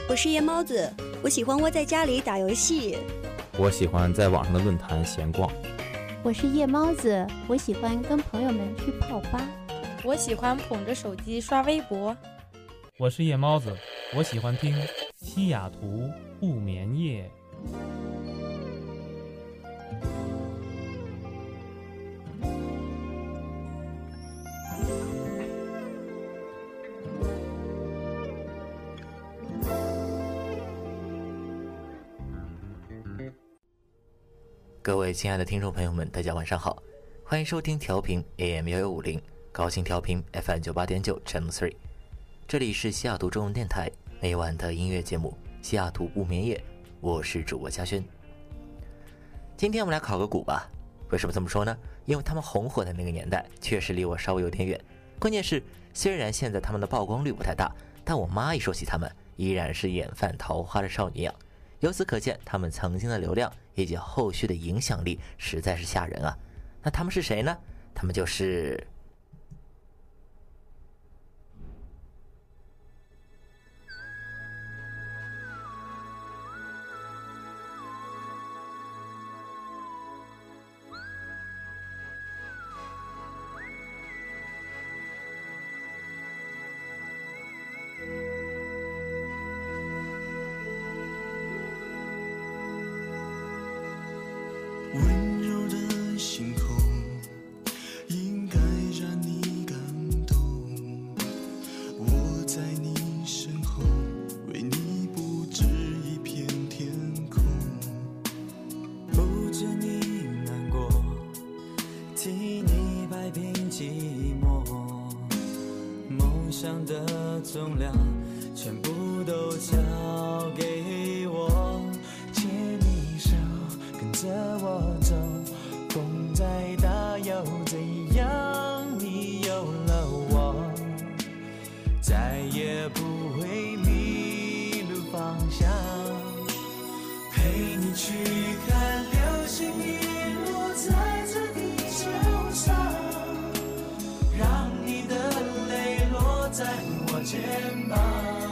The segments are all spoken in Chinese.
我是夜猫子，我喜欢窝在家里打游戏。 我喜欢在网上的论坛闲逛。 我是夜猫子，我喜欢跟朋友们去泡吧。 我喜欢捧着手机刷微博。 我是夜猫子，我喜欢听西雅图不眠夜。 各位亲爱的听众朋友们，大家晚上好，欢迎收听调频 AM1150 高清调频 FM98.9 Channel 3， 这里是西雅图中文电台每晚的音乐节目西雅图不眠夜，我是主播嘉轩。今天我们来考个鼓吧。为什么这么说呢？因为他们红火的那个年代确实离我稍微有点远，关键是虽然现在他们的曝光率不太大，但我妈一说起他们依然是眼泛桃花的少女样。由此可见，他们曾经的流量以及后续的影响力实在是吓人啊。那他们是谁呢？他们就是温柔的星空应该让你感动，我在你身后为你布置一片天空， 不知你难过，替你摆平寂寞，梦想的重量全部都交给我，牵你手跟着我走，风再大又怎样，你有了我再也不会迷路方向， 陪你去看流星雨落在这地球上，让你的泪落在我肩膀，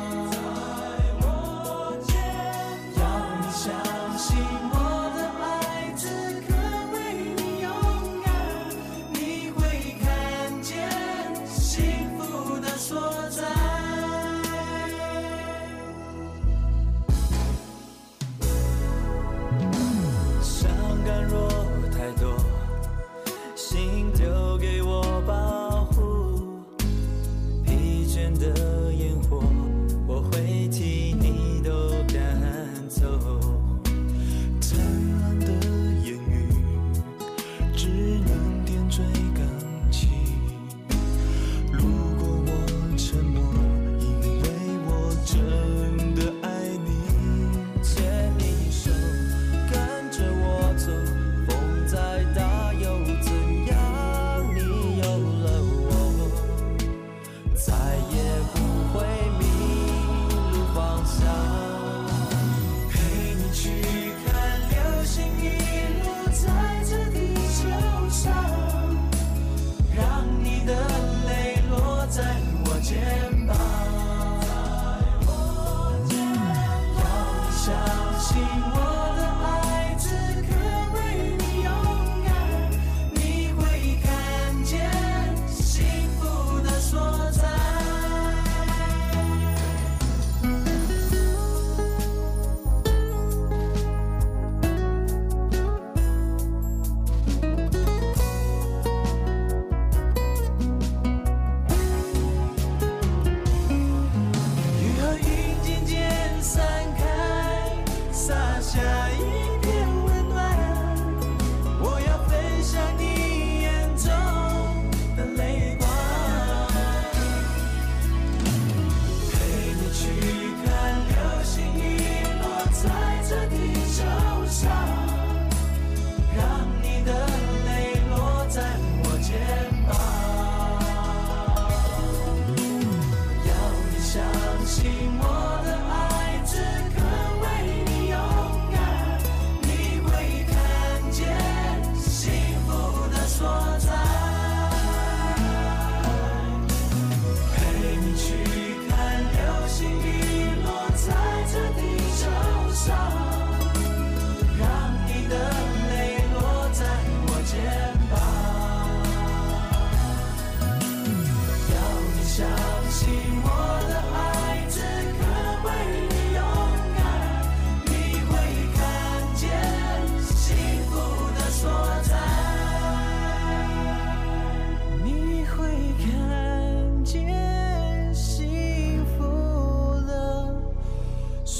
要你相信我的爱此刻为你勇敢，你会看见幸福的所在。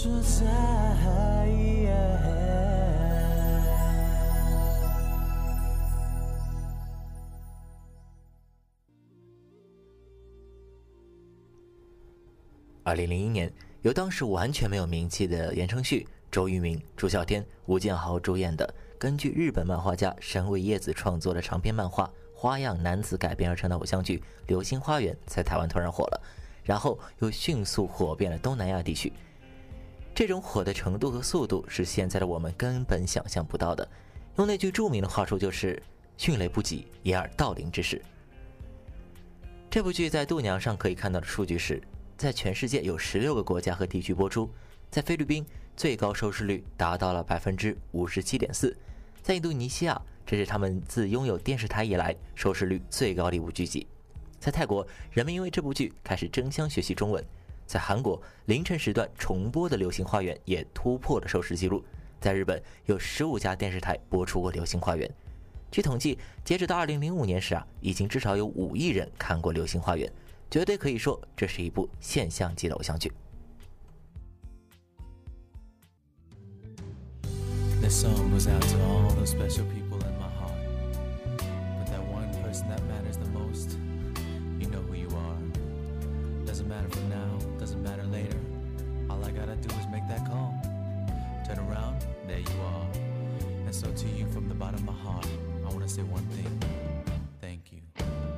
所在。 2001年，由当时完全没有名气的言承旭、周渝民、朱孝天、吴建豪主演的，根据日本漫画家神尾叶子创作的长篇漫画《花样男子》改编而成的偶像剧《流星花园》在台湾突然火了，然后又迅速火遍了东南亚地区。这种火的程度和速度是现在的我们根本想象不到的。用那句著名的话说，就是迅雷不及掩耳盗铃之势。这部剧在度娘上可以看到的数据是，在全世界有16个国家和地区播出，在菲律宾最高收视率达到了 57.4%， 在印度尼西亚，这是他们自拥有电视台以来收视率最高的一部剧集。在泰国，人们因为这部剧开始争相学习中文。在韩国，凌晨时段重播的《流星花园》也突破了收视纪录。在日本，有15家电视台播出过《流星花园》。据统计，截止到2005年时已经至少有5亿人看过《流星花园》，绝对可以说这是一部现象级的偶像剧。 This song goes out to all those special people in my heart. But that one person that matters the most, you know who you are. Doesn't matter for now, doesn't matter later. All I gotta do is make that call. Turn around, there you are. And so to you from the bottom of my heart, I wanna say one thing. Thank you.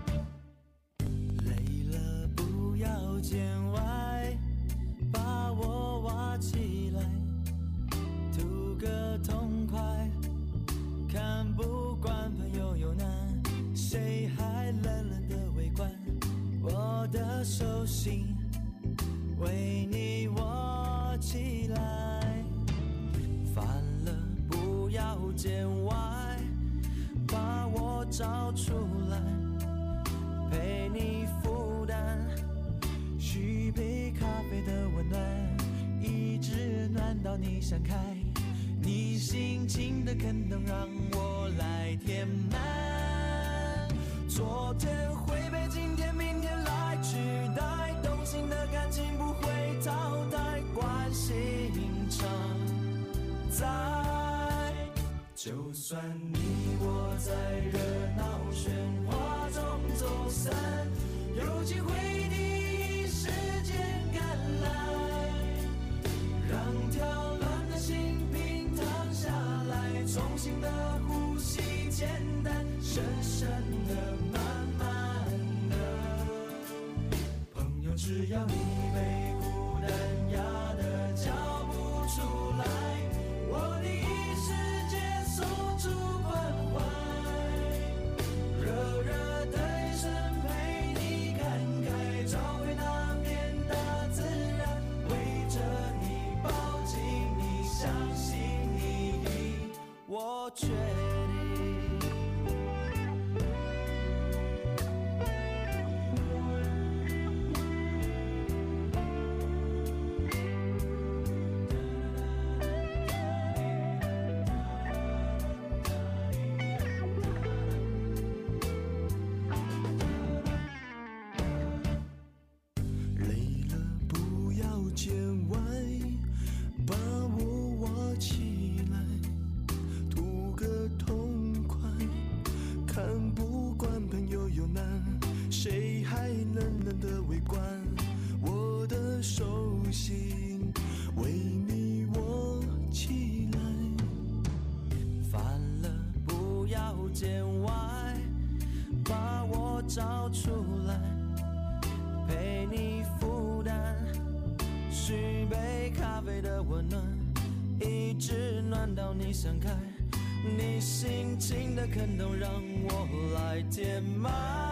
累了不要见外，把我挖起来。图个痛快，看不惯朋友有难，谁还冷冷的围观？我的手心为你握起来，烦了不要见外，把我找出来，陪你负担，续杯咖啡的温暖，一直暖到你想开。你心情的坑洞让我来填满，昨天会被今天明天来取代，动心的感情不会淘汰，关系常在。就算你我在热闹喧哗中走散，有机会第一时间赶来，让跳乱的心重新的呼吸，简单深深的慢慢的，朋友只要你被孤单压得叫不出来，我第一时间送出关怀，热热的眼神陪你看开，找回那片大自然，围着你抱紧你，相信我确定。累了不要见外，把我挖起来，看不惯朋友有难，谁还冷冷的围观？我的手心为你握起来，烦了不要见外，把我找出来，陪你负担，续杯咖啡的温暖，一直暖到你想开。你心情的坑洞让我来填满，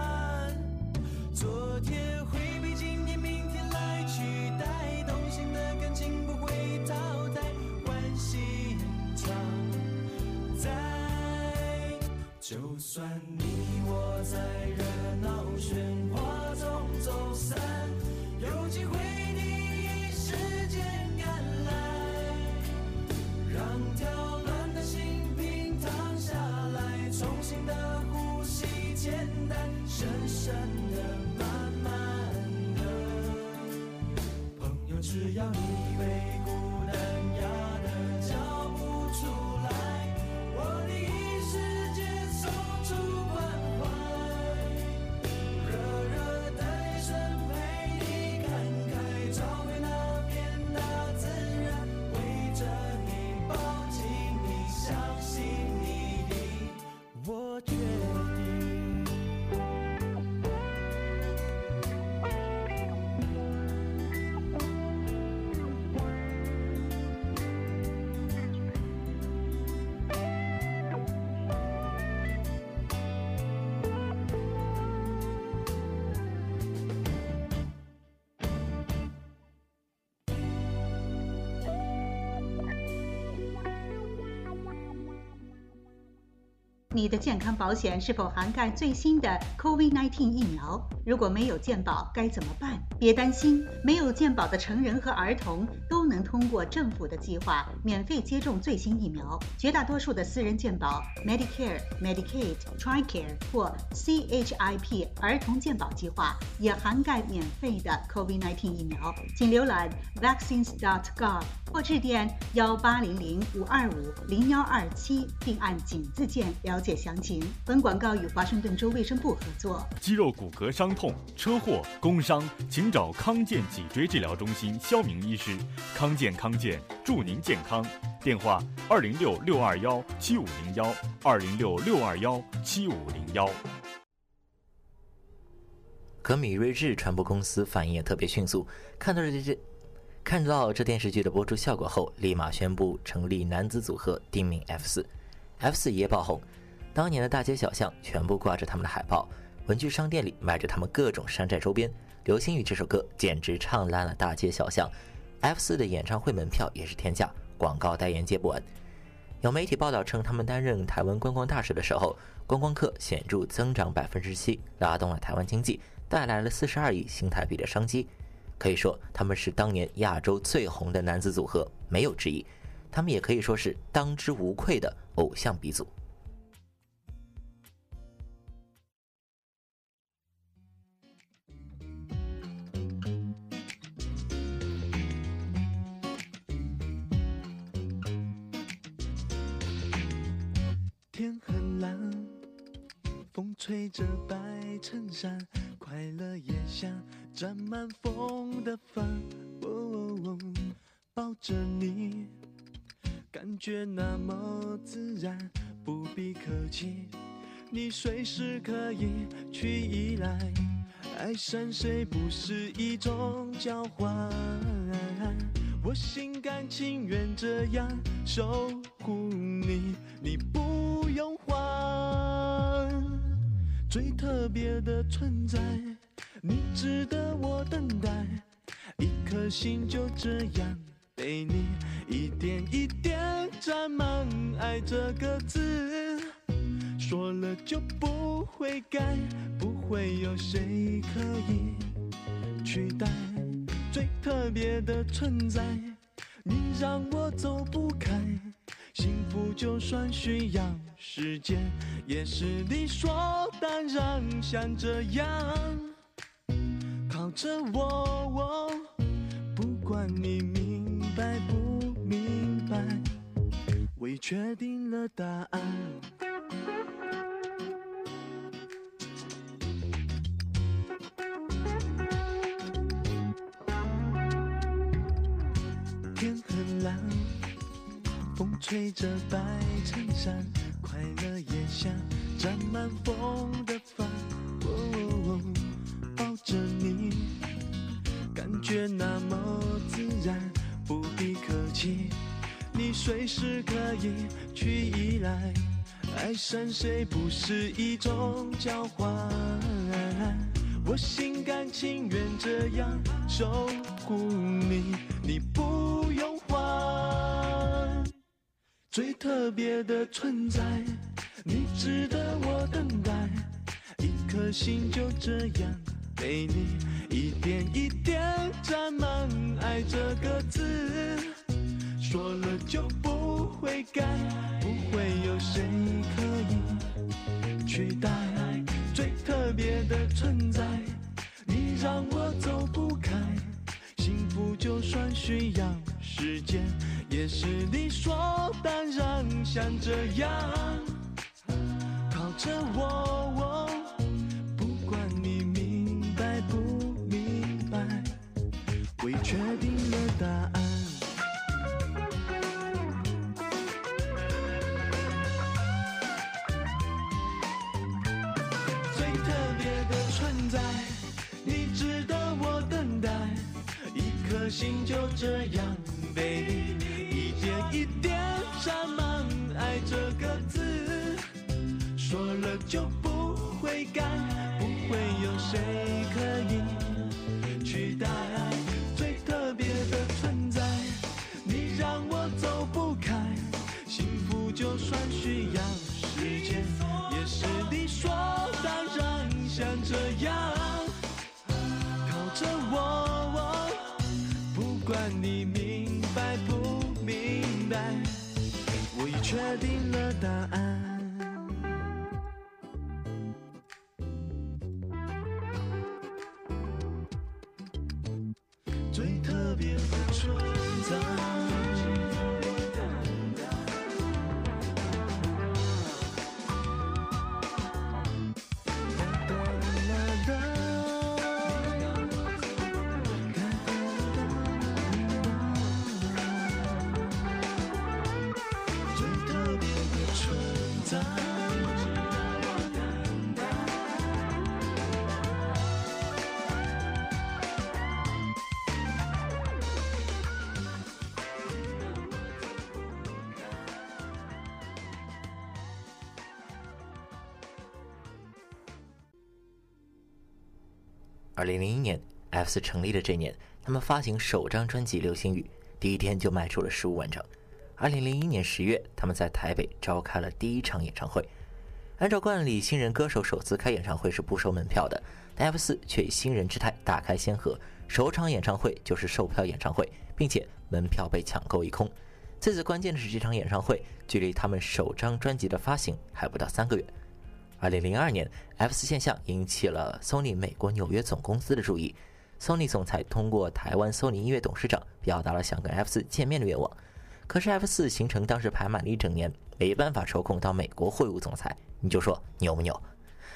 昨天会被今天明天来取代，动心的感情不会淘汰，关系常在。就算你我在热闹喧哗中走散，有机会第一时间赶来，让跳乱的心重新的呼吸，简单深深的慢慢的，朋友只要你被孤单你的健康保险是否涵盖最新的 COVID-19 疫苗？如果没有健保，该怎么办？别担心，没有健保的成人和儿童都能通过政府的计划免费接种最新疫苗。绝大多数的私人健保 Medicare、Medicaid、TRICARE 或 CHIP 儿童健保计划也涵盖免费的 COVID-19 疫苗。请浏览 vaccines.gov 或致电1800-525-0127，并按井字键了解详情。本广告与华盛顿州卫生部合作。 肌肉骨骼伤痛、车祸、工伤，请找康健脊椎治疗中心肖明医师。康健，祝您健康。电话206-621-7501，206-621-7501。 可米瑞智传播公司反应也特别迅速，看到这电视剧的播出效果后，立马宣布成立男子组合，定名 F4。F4 一夜爆红，当年的大街小巷全部挂着他们的海报，文具商店里卖着他们各种山寨周边。流星雨这首歌简直唱烂了大街小巷。F4 的演唱会门票也是天价，广告代言接不完。有媒体报道称，他们担任台湾观光大使的时候，观光客显著增长7%，拉动了台湾经济，带来了42亿新台币的商机。可以说他们是当年亚洲最红的男子组合，没有之一。他们也可以说是当之无愧的偶像鼻祖。 天很蓝，风吹着白衬衫，快乐也像沾满风的帆。抱着你，感觉那么自然，不必客气，你随时可以去依赖。爱上谁不是一种交换，我心甘情愿这样守护你，你不用还。最特别的存在，你值得我等待，一颗心就这样被你一点一点沾满。爱这个字说了就不会改，不会有谁可以取代。最特别的存在，你让我走不开，幸福就算需要时间，也是理所当然。像这样靠着我，不管你明白不明白，我已确定了答案。天很蓝，风吹着白衬衫，快乐也像沾满风的帆。抱着你，感觉那么自然，不必客气，你随时可以去依赖。爱上谁不是一种交换，我心甘情愿这样守护你，你不用还。最特别的存在，你值得我等待，一颗心就这样被你一点一点沾满。爱这个字说了就不会改，不会有谁可以取代。最特别的存在，你让我走不开，幸福就算需要时间，也是理所当然。像这样靠着我，不管你明白不明白，我已确定了答案。最特别的存在，你值得我等待，一颗心就这样被你一点一点沾满。爱这个字说了就不会改，不会有谁可以取代。最特别的存在，你让我走不开，幸福就算需要时间， 白不明白，我已确定了答案。最特别的存在。 2001年 F4 成立的这年，他们发行首张专辑《流星雨》，第一天就卖出了15万张。2001年10月，他们在台北召开了第一场演唱会。按照惯例，新人歌手首次开演唱会是不收门票的，但 F4 却以新人之态大开先河，首场演唱会就是售票演唱会，并且门票被抢购一空。最最关键的是，这场演唱会距离他们首张专辑的发行还不到3个月。2002年 F4 现象引起了 Sony 美国纽约总公司的注意， Sony 总裁通过台湾 Sony 音乐董事长表达了想跟 F4 见面的愿望。可是 F4 行程当时排满了一整年，没办法抽空到美国会晤总裁，你就说牛不牛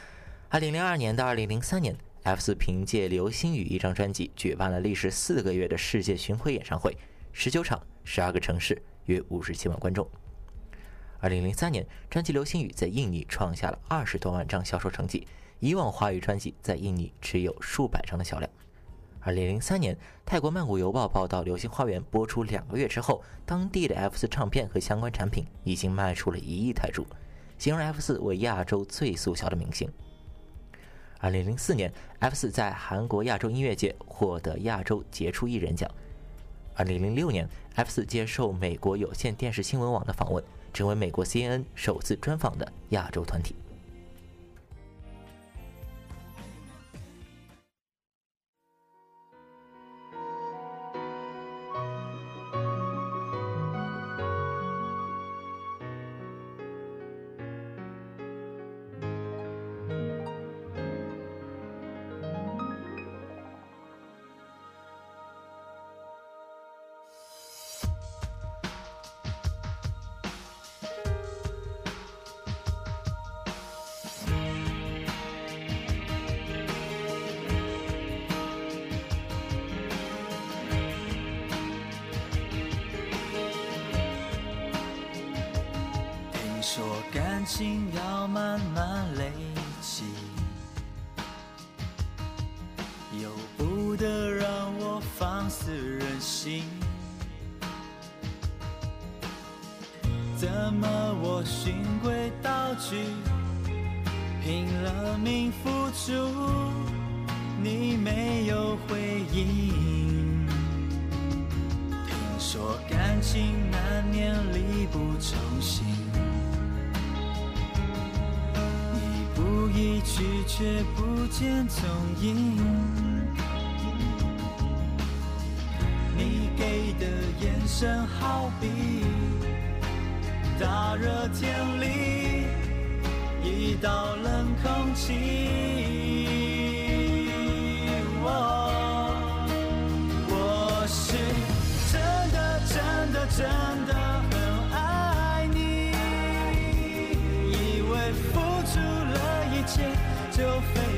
？2002年到2003年 F4 凭借《流星雨》一张专辑举办了历时4个月的世界巡回演唱会，19场12个城市，约57万观众。2003年，专辑《流星雨》在印尼创下了20多万张销售成绩，以往华语专辑在印尼只有数百张的销量。2003年，泰国曼谷邮报报道，《流星花园》播出2个月之后，当地的 F4 唱片和相关产品已经卖出了1亿泰铢，形容 F4 为亚洲最速销的明星。2004年 ，F4 在韩国亚洲音乐节获得亚洲杰出艺人奖。2006年 ，F4 接受美国有线电视新闻网的访问，成为美国 CNN 首次专访的亚洲团体。 说感情要慢慢累积，由不得让我放肆任性。怎么我循规蹈矩，拼了命付出，你没有回应？听说感情难免力不从心，一去却不见踪影，你给的眼神好比大热天里一道冷空气。我是真的真的真的很爱你，以为付出了一切就非